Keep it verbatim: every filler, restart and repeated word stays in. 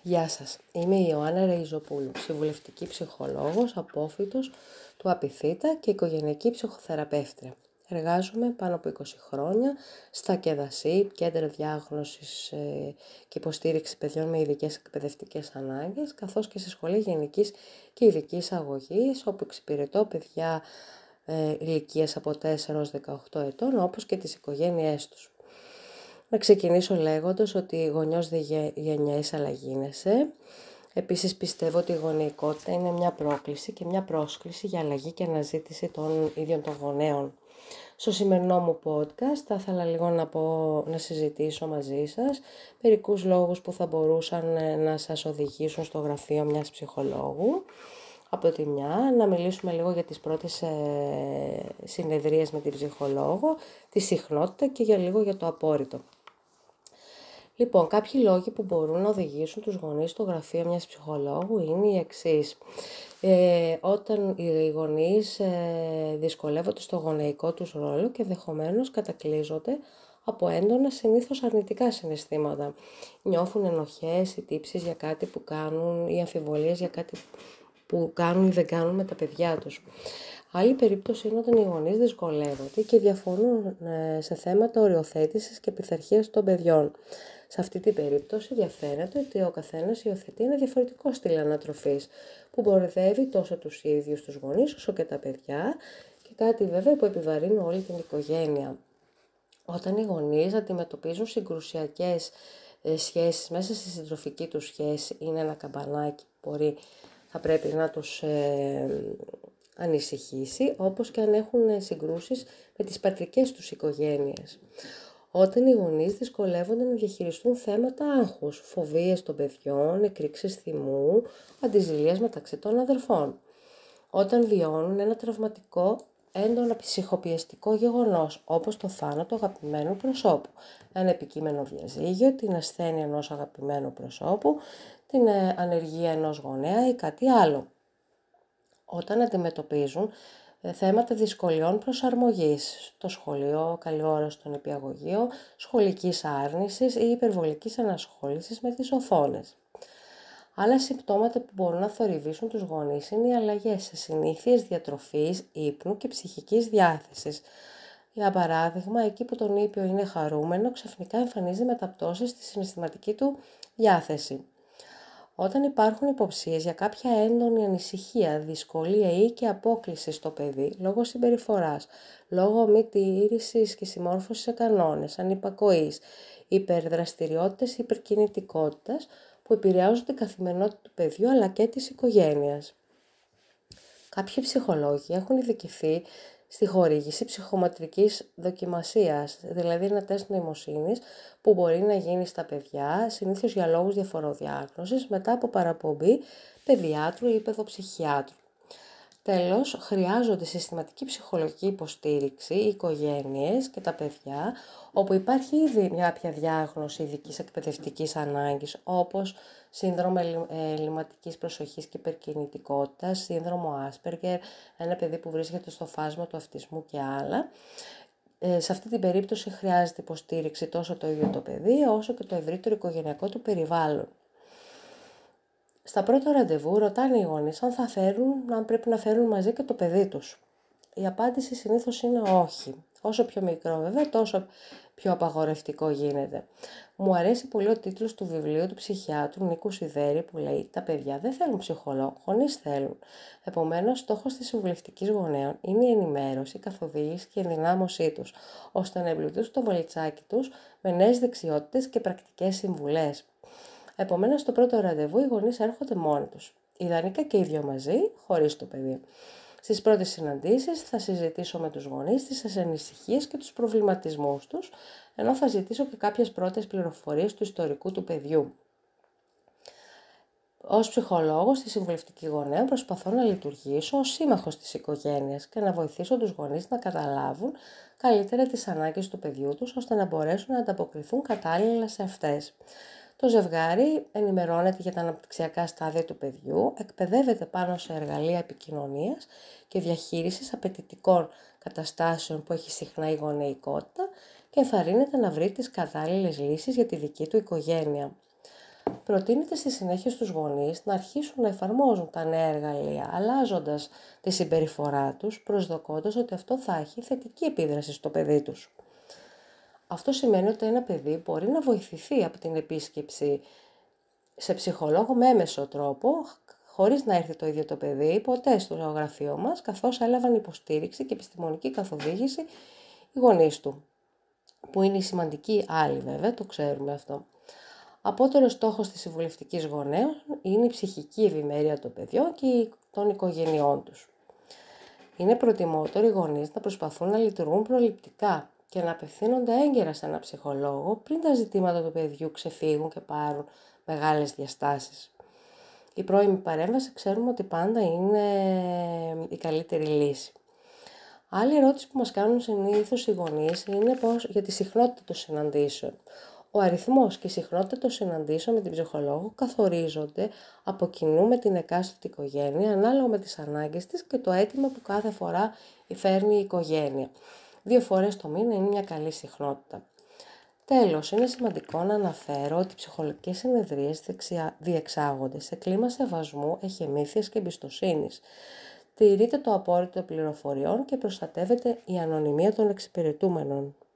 Γεια σας, είμαι η Ιωάννα Ρεϊζοπούλου, συμβουλευτική ψυχολόγος, απόφοιτος του Απιθύτα και οικογενειακή ψυχοθεραπεύτρια. Εργάζομαι πάνω από είκοσι χρόνια στα ΚΕΔΑΣΥΠ, Κέντρα Διάγνωσης και Υποστήριξη Παιδιών με Ειδικές Εκπαιδευτικές Ανάγκες, καθώς και σε σχολή γενικής και ειδικής αγωγής, όπου εξυπηρετώ παιδιά ε, ηλικίας από τέσσερα έως δεκαοκτώ ετών, όπως και τις οικογένειές τους. Να ξεκινήσω λέγοντας ότι γονιός δεν γεννιέσαι αλλά γίνεσαι. Επίσης πιστεύω ότι η γονεϊκότητα είναι μια πρόκληση και μια πρόσκληση για αλλαγή και αναζήτηση των ίδιων των γονέων. Στο σημερινό μου podcast θα ήθελα λίγο να, πω, να συζητήσω μαζί σας μερικούς λόγους που θα μπορούσαν να σας οδηγήσουν στο γραφείο μιας ψυχολόγου. Από τη μια, να μιλήσουμε λίγο για τις πρώτες ε, συνεδρίες με την ψυχολόγο, τη συχνότητα και για λίγο για το απόρριτο. Λοιπόν, κάποιοι λόγοι που μπορούν να οδηγήσουν τους γονείς στο γραφείο μιας ψυχολόγου είναι οι εξής. Ε, όταν οι γονείς ε, δυσκολεύονται στο γονεϊκό τους ρόλο και ενδεχομένως κατακλείζονται από έντονα συνήθως αρνητικά συναισθήματα. Νιώθουν ενοχές ή τύψεις για κάτι που κάνουν ή αμφιβολίες για κάτι που κάνουν ή δεν κάνουν με τα παιδιά τους. Άλλη περίπτωση είναι όταν οι γονείς δυσκολεύονται και διαφωνούν σε θέματα οριοθέτησης και πειθαρχίας των παιδιών. Σε αυτή την περίπτωση διαφαίνεται ότι ο καθένας υιοθετεί ένα διαφορετικό στυλ ανατροφής που μπορδεύει τόσο τους ίδιους τους γονείς όσο και τα παιδιά και κάτι βέβαια που επιβαρύνει όλη την οικογένεια. Όταν οι γονείς αντιμετωπίζουν συγκρουσιακές σχέσεις μέσα στη συντροφική τους σχέση, είναι ένα καμπανάκι που μπορεί, θα πρέπει να τους ε, ανησυχήσει, όπως και αν έχουν συγκρούσεις με τις πατρικές τους οικογένειες. Όταν οι γονείς δυσκολεύονται να διαχειριστούν θέματα άγχους, φοβίες των παιδιών, εκρήξεις θυμού, αντιζηλίας μεταξύ των αδερφών. Όταν βιώνουν ένα τραυματικό, έντονα ψυχοπιεστικό γεγονός, όπως το θάνατο αγαπημένου προσώπου, ένα επικείμενο διαζύγιο, την ασθένεια ενός αγαπημένου προσώπου, την ανεργία ενός γονέα ή κάτι άλλο. Όταν αντιμετωπίζουν θέματα δυσκολιών προσαρμογής στο σχολείο, καλή ώρα στον νηπιαγωγείο, σχολικής άρνησης ή υπερβολικής ανασχόλησης με τις οθόνες. Άλλα συμπτώματα που μπορούν να θορυβήσουν τους γονείς είναι οι αλλαγές σε συνήθειες διατροφής, ύπνου και ψυχικής διάθεσης. Για παράδειγμα, εκεί που το νήπιο είναι χαρούμενο, ξαφνικά εμφανίζει μεταπτώσεις στη συναισθηματική του διάθεση. Όταν υπάρχουν υποψίες για κάποια έντονη ανησυχία, δυσκολία ή και απόκλιση στο παιδί, λόγω συμπεριφοράς, λόγω μη τήρησης και συμμόρφωσης σε κανόνες, ανυπακοής, υπερδραστηριότητες ή υπερκινητικότητας που επηρεάζουν την καθημερινότητα του παιδιού αλλά και της οικογένειας. Κάποιοι ψυχολόγοι έχουν ειδικευθεί στη χορήγηση ψυχοματρικής δοκιμασίας, δηλαδή ένα τεστ νοημοσύνης που μπορεί να γίνει στα παιδιά, συνήθως για λόγους διαφοροδιάγνωσης, μετά από παραπομπή παιδιάτρου ή παιδοψυχιάτρου. Τέλος, χρειάζονται συστηματική ψυχολογική υποστήριξη οι οικογένειες και τα παιδιά, όπου υπάρχει ήδη μια κάποια διάγνωση ειδικής εκπαιδευτικής ανάγκης, όπως σύνδρομο ελλειμματικής προσοχής και υπερκινητικότητας, σύνδρομο Άσπεργκερ, ένα παιδί που βρίσκεται στο φάσμα του αυτισμού και άλλα. Ε, σε αυτή την περίπτωση χρειάζεται υποστήριξη τόσο το ίδιο το παιδί, όσο και το ευρύτερο οικογενειακό του περιβάλλον. Στα πρώτα ραντεβού ρωτάνε οι γονείς αν, θα φέρουν, αν πρέπει να φέρουν μαζί και το παιδί τους. Η απάντηση συνήθως είναι όχι. Όσο πιο μικρό βέβαια, τόσο πιο απαγορευτικό γίνεται. Μου αρέσει πολύ ο τίτλος του βιβλίου του ψυχιάτρου Νίκου Σιδέρη που λέει «Τα παιδιά δεν θέλουν ψυχολόγο, γονείς θέλουν». Επομένως, στόχος της συμβουλευτικής γονέων είναι η ενημέρωση, η καθοδήγηση και η ενδυνάμωσή τους, ώστε να εμπλουτίσουν το βαλιτσάκι τους με νέες δεξιότητες και πρακτικές συμβουλές. Επομένως, στο πρώτο ραντεβού οι γονείς έρχονται μόνοι τους. Ιδανικά και οι δυο μαζί, χωρίς το παιδί. Στις πρώτες συναντήσεις θα συζητήσω με τους γονείς τις ανησυχίες και τους προβληματισμούς τους, ενώ θα ζητήσω και κάποιες πρώτες πληροφορίες του ιστορικού του παιδιού. Ως ψυχολόγος στη συμβουλευτική γονέα προσπαθώ να λειτουργήσω ως σύμμαχος της οικογένειας και να βοηθήσω τους γονείς να καταλάβουν καλύτερα τις ανάγκες του παιδιού τους, ώστε να μπορέσουν να ανταποκριθούν κατάλληλα σε αυτές. Το ζευγάρι ενημερώνεται για τα αναπτυξιακά στάδια του παιδιού, εκπαιδεύεται πάνω σε εργαλεία επικοινωνίας και διαχείρισης απαιτητικών καταστάσεων που έχει συχνά η γονεϊκότητα και ενθαρρύνεται να βρει τις κατάλληλες λύσεις για τη δική του οικογένεια. Προτείνεται στη συνέχεια στους γονείς να αρχίσουν να εφαρμόζουν τα νέα εργαλεία, αλλάζοντας τη συμπεριφορά τους, προσδοκώντας ότι αυτό θα έχει θετική επίδραση στο παιδί τους. Αυτό σημαίνει ότι ένα παιδί μπορεί να βοηθηθεί από την επίσκεψη σε ψυχολόγο με έμεσο τρόπο, χωρίς να έρθει το ίδιο το παιδί ποτέ στο γραφείο μας, καθώς έλαβαν υποστήριξη και επιστημονική καθοδήγηση οι γονείς του, που είναι η σημαντική άλλη βέβαια, το ξέρουμε αυτό. Απότερος στόχος της συμβουλευτικής γονέων είναι η ψυχική ευημερία των παιδιών και των οικογενειών τους. Είναι προτιμότερο οι γονείς να προσπαθούν να λειτουργούν προληπτικά και να απευθύνονται έγκαιρα σε έναν ψυχολόγο πριν τα ζητήματα του παιδιού ξεφύγουν και πάρουν μεγάλες διαστάσεις. Η πρώιμη παρέμβαση ξέρουμε ότι πάντα είναι η καλύτερη λύση. Άλλη ερώτηση που μας κάνουν συνήθως οι γονείς είναι πώς, για τη συχνότητα των συναντήσεων. Ο αριθμός και η συχνότητα των συναντήσεων με την ψυχολόγο καθορίζονται από κοινού με την εκάστοτε οικογένεια, ανάλογα με τις ανάγκες της και το αίτημα που κάθε φορά φέρνει η οικογένεια. Δύο φορές το μήνα είναι μια καλή συχνότητα. Τέλος, είναι σημαντικό να αναφέρω ότι οι ψυχολογικές συνεδρίες διεξάγονται σε κλίμα σεβασμού, εχεμήθειας και εμπιστοσύνης. Τηρείται το απόρριτο πληροφοριών και προστατεύεται η ανωνυμία των εξυπηρετούμενων.